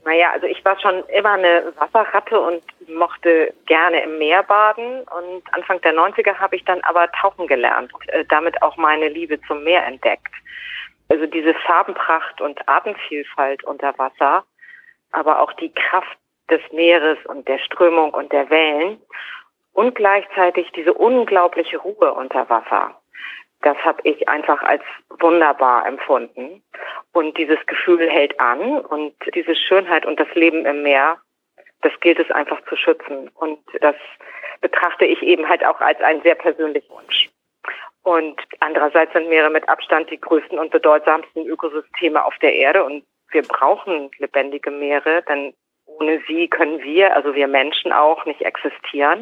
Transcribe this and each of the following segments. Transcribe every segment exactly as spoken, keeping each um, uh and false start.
Naja, also ich war schon immer eine Wasserratte und mochte gerne im Meer baden. Und Anfang der neunziger habe ich dann aber tauchen gelernt und äh, damit auch meine Liebe zum Meer entdeckt. Also diese Farbenpracht und Artenvielfalt unter Wasser, aber auch die Kraft des Meeres und der Strömung und der Wellen und gleichzeitig diese unglaubliche Ruhe unter Wasser. Das habe ich einfach als wunderbar empfunden. Und dieses Gefühl hält an und diese Schönheit und das Leben im Meer, das gilt es einfach zu schützen. Und das betrachte ich eben halt auch als einen sehr persönlichen Wunsch. Und andererseits sind Meere mit Abstand die größten und bedeutsamsten Ökosysteme auf der Erde. Und wir brauchen lebendige Meere, denn ohne sie können wir, also wir Menschen auch, nicht existieren.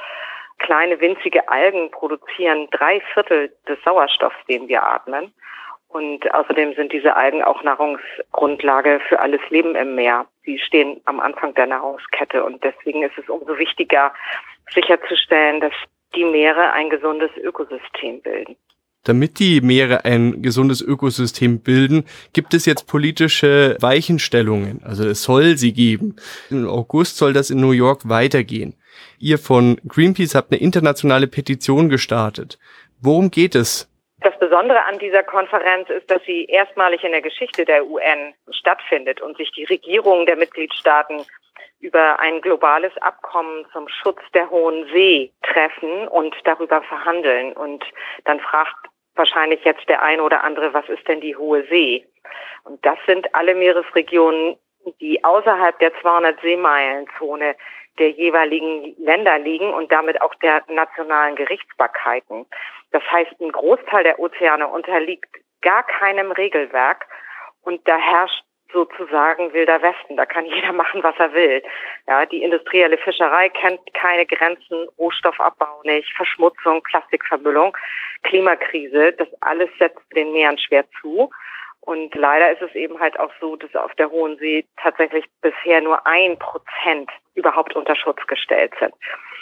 Kleine winzige Algen produzieren drei Viertel des Sauerstoffs, den wir atmen. Und außerdem sind diese Algen auch Nahrungsgrundlage für alles Leben im Meer. Sie stehen am Anfang der Nahrungskette und deswegen ist es umso wichtiger, sicherzustellen, dass die Meere ein gesundes Ökosystem bilden. Damit die Meere ein gesundes Ökosystem bilden, gibt es jetzt politische Weichenstellungen. Also es soll sie geben. Im August soll das in New York weitergehen. Ihr von Greenpeace habt eine internationale Petition gestartet. Worum geht es? Das Besondere an dieser Konferenz ist, dass sie erstmalig in der Geschichte der U N stattfindet und sich die Regierungen der Mitgliedstaaten über ein globales Abkommen zum Schutz der Hohen See treffen und darüber verhandeln. Und dann fragt wahrscheinlich jetzt der eine oder andere, was ist denn die Hohe See? Und das sind alle Meeresregionen, die außerhalb der zweihundert Seemeilen-Zone der jeweiligen Länder liegen und damit auch der nationalen Gerichtsbarkeiten. Das heißt, ein Großteil der Ozeane unterliegt gar keinem Regelwerk und da herrscht sozusagen wilder Westen. Da kann jeder machen, was er will. Ja, die industrielle Fischerei kennt keine Grenzen, Rohstoffabbau nicht, Verschmutzung, Plastikvermüllung, Klimakrise. Das alles setzt den Meeren schwer zu. Und leider ist es eben halt auch so, dass auf der Hohen See tatsächlich bisher nur ein Prozent überhaupt unter Schutz gestellt sind.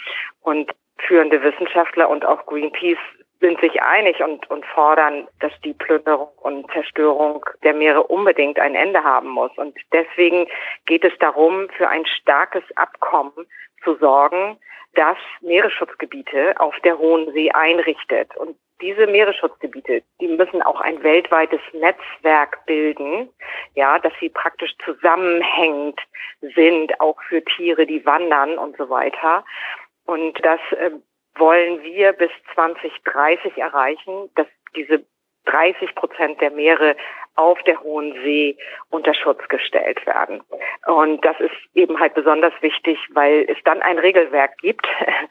Und führende Wissenschaftler und auch Greenpeace sind sich einig und, und fordern, dass die Plünderung und Zerstörung der Meere unbedingt ein Ende haben muss. Und deswegen geht es darum, für ein starkes Abkommen zu sorgen, das Meeresschutzgebiete auf der Hohen See einrichtet. Und diese Meeresschutzgebiete, die müssen auch ein weltweites Netzwerk bilden, ja, dass sie praktisch zusammenhängend sind, auch für Tiere, die wandern und so weiter. Und das äh, wollen wir bis zwanzig dreißig erreichen, dass diese dreißig Prozent der Meere auf der Hohen See unter Schutz gestellt werden. Und das ist eben halt besonders wichtig, weil es dann ein Regelwerk gibt,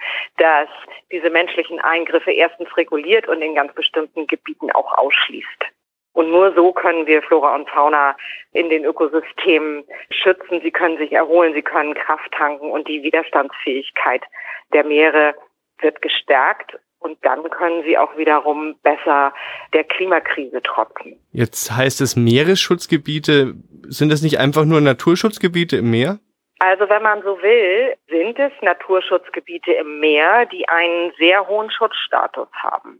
das diese menschlichen Eingriffe erstens reguliert und in ganz bestimmten Gebieten auch ausschließt. Und nur so können wir Flora und Fauna in den Ökosystemen schützen. Sie können sich erholen, sie können Kraft tanken und die Widerstandsfähigkeit der Meere wird gestärkt. Und dann können sie auch wiederum besser der Klimakrise trotzen. Jetzt heißt es Meeresschutzgebiete. Sind das nicht einfach nur Naturschutzgebiete im Meer? Also wenn man so will, sind es Naturschutzgebiete im Meer, die einen sehr hohen Schutzstatus haben.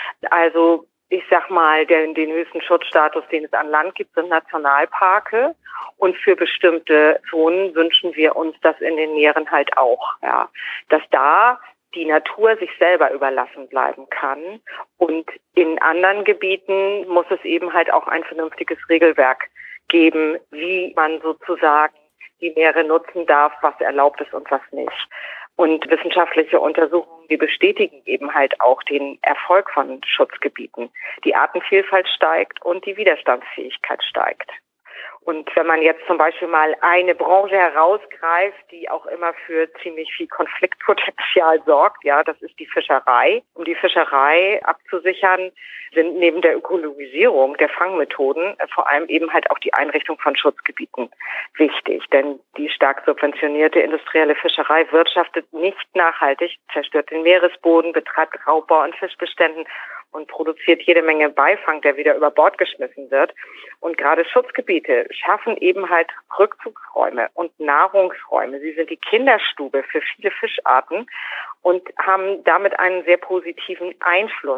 Also ich sag mal, den, den höchsten Schutzstatus, den es an Land gibt, sind Nationalparke. Und für bestimmte Zonen wünschen wir uns das in den Meeren halt auch, ja, dass da die Natur sich selber überlassen bleiben kann. Und in anderen Gebieten muss es eben halt auch ein vernünftiges Regelwerk geben, wie man sozusagen die Meere nutzen darf, was erlaubt ist und was nicht. Und wissenschaftliche Untersuchungen, die bestätigen eben halt auch den Erfolg von Schutzgebieten. Die Artenvielfalt steigt und die Widerstandsfähigkeit steigt. Und wenn man jetzt zum Beispiel mal eine Branche herausgreift, die auch immer für ziemlich viel Konfliktpotenzial sorgt, ja, das ist die Fischerei. Um die Fischerei abzusichern, sind neben der Ökologisierung der Fangmethoden vor allem eben halt auch die Einrichtung von Schutzgebieten wichtig. Denn die stark subventionierte industrielle Fischerei wirtschaftet nicht nachhaltig, zerstört den Meeresboden, betreibt Raubbau an Fischbeständen und produziert jede Menge Beifang, der wieder über Bord geschmissen wird. Und gerade Schutzgebiete schaffen eben halt Rückzugsräume und Nahrungsräume. Sie sind die Kinderstube für viele Fischarten und haben damit einen sehr positiven Einfluss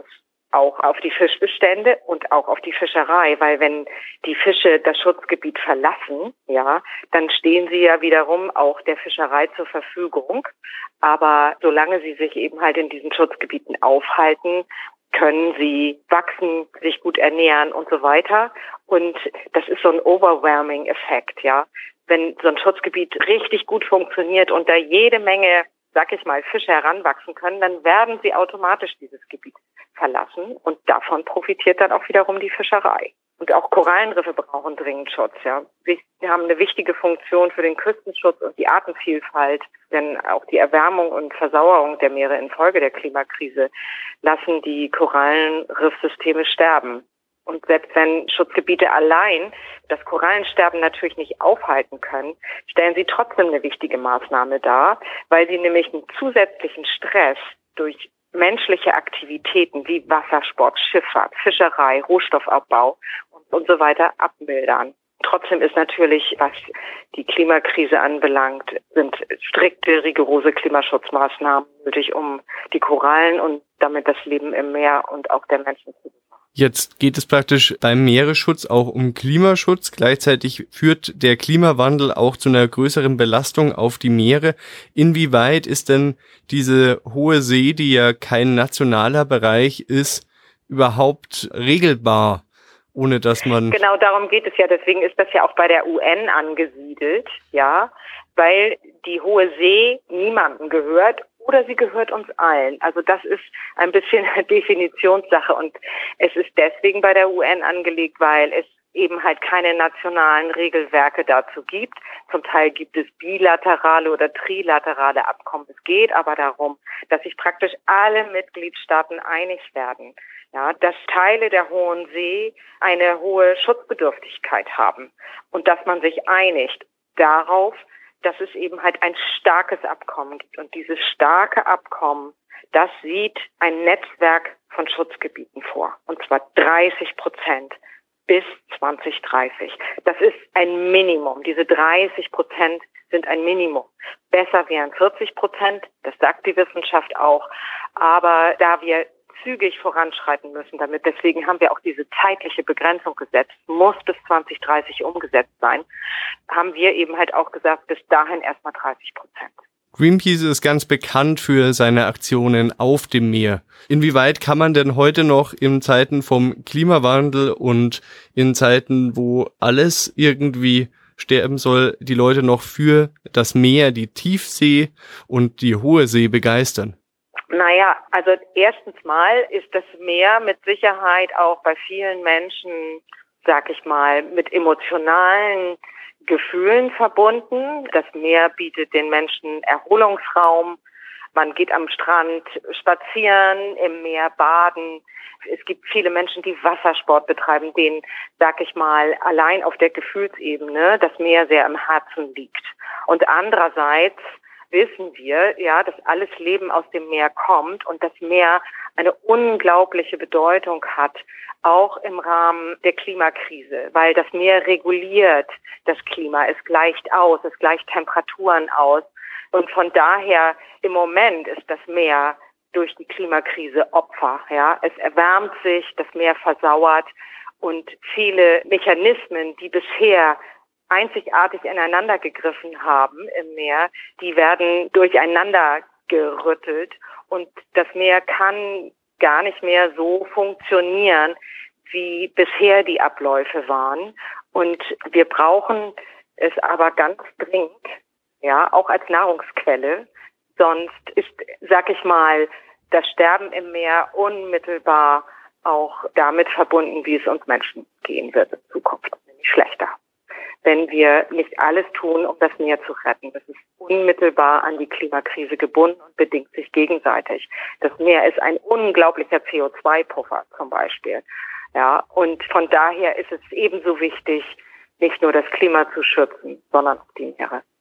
auch auf die Fischbestände und auch auf die Fischerei, weil wenn die Fische das Schutzgebiet verlassen, ja, dann stehen sie ja wiederum auch der Fischerei zur Verfügung. Aber solange sie sich eben halt in diesen Schutzgebieten aufhalten, können sie wachsen, sich gut ernähren und so weiter. Und das ist so ein Overwhelming-Effekt, ja. Wenn so ein Schutzgebiet richtig gut funktioniert und da jede Menge, sag ich mal, Fische heranwachsen können, dann werden sie automatisch dieses Gebiet verlassen und davon profitiert dann auch wiederum die Fischerei. Und auch Korallenriffe brauchen dringend Schutz, ja. Wir haben eine wichtige Funktion für den Küstenschutz und die Artenvielfalt, denn auch die Erwärmung und Versauerung der Meere infolge der Klimakrise lassen die Korallenriffsysteme sterben. Und selbst wenn Schutzgebiete allein das Korallensterben natürlich nicht aufhalten können, stellen sie trotzdem eine wichtige Maßnahme dar, weil sie nämlich einen zusätzlichen Stress durch menschliche Aktivitäten wie Wassersport, Schifffahrt, Fischerei, Rohstoffabbau und, und so weiter abmildern. Trotzdem ist natürlich, was die Klimakrise anbelangt, sind strikte, rigorose Klimaschutzmaßnahmen nötig, um die Korallen und damit das Leben im Meer und auch der Menschen zu bewahren. Jetzt geht es praktisch beim Meeresschutz auch um Klimaschutz. Gleichzeitig führt der Klimawandel auch zu einer größeren Belastung auf die Meere. Inwieweit ist denn diese hohe See, die ja kein nationaler Bereich ist, überhaupt regelbar, ohne dass man... Genau darum geht es ja. Deswegen ist das ja auch bei der U N angesiedelt, ja, weil die hohe See niemandem gehört. Oder sie gehört uns allen. Also das ist ein bisschen eine Definitionssache und es ist deswegen bei der U N angelegt, weil es eben halt keine nationalen Regelwerke dazu gibt. Zum Teil gibt es bilaterale oder trilaterale Abkommen. Es geht aber darum, dass sich praktisch alle Mitgliedstaaten einig werden, ja, dass Teile der Hohen See eine hohe Schutzbedürftigkeit haben und dass man sich einigt darauf, dass es eben halt ein starkes Abkommen gibt. Und dieses starke Abkommen, das sieht ein Netzwerk von Schutzgebieten vor. Und zwar dreißig Prozent bis zwanzig dreißig. Das ist ein Minimum. Diese dreißig Prozent sind ein Minimum. Besser wären vierzig Prozent, das sagt die Wissenschaft auch. Aber da wir zügig voranschreiten müssen damit. Deswegen haben wir auch diese zeitliche Begrenzung gesetzt, muss bis zwanzig dreißig umgesetzt sein, haben wir eben halt auch gesagt, bis dahin erstmal dreißig Prozent. Greenpeace ist ganz bekannt für seine Aktionen auf dem Meer. Inwieweit kann man denn heute noch in Zeiten vom Klimawandel und in Zeiten, wo alles irgendwie sterben soll, die Leute noch für das Meer, die Tiefsee und die hohe See begeistern? Naja, also erstens mal ist das Meer mit Sicherheit auch bei vielen Menschen, sag ich mal, mit emotionalen Gefühlen verbunden. Das Meer bietet den Menschen Erholungsraum. Man geht am Strand spazieren, im Meer baden. Es gibt viele Menschen, die Wassersport betreiben, denen, sag ich mal, allein auf der Gefühlsebene das Meer sehr im Herzen liegt. Und andererseits wissen wir, ja, dass alles Leben aus dem Meer kommt und das Meer eine unglaubliche Bedeutung hat, auch im Rahmen der Klimakrise, weil das Meer reguliert das Klima, es gleicht aus, es gleicht Temperaturen aus. Und von daher im Moment ist das Meer durch die Klimakrise Opfer, ja. Es erwärmt sich, das Meer versauert und viele Mechanismen, die bisher einzigartig ineinander gegriffen haben im Meer, die werden durcheinander gerüttelt und das Meer kann gar nicht mehr so funktionieren, wie bisher die Abläufe waren. Und wir brauchen es aber ganz dringend, ja, auch als Nahrungsquelle. Sonst ist, sag ich mal, das Sterben im Meer unmittelbar auch damit verbunden, wie es uns Menschen gehen wird in Zukunft, nämlich schlechter. Wenn wir nicht alles tun, um das Meer zu retten. Das ist unmittelbar an die Klimakrise gebunden und bedingt sich gegenseitig. Das Meer ist ein unglaublicher C O zwei Puffer zum Beispiel. Ja, und von daher ist es ebenso wichtig, nicht nur das Klima zu schützen, sondern auch die Meere.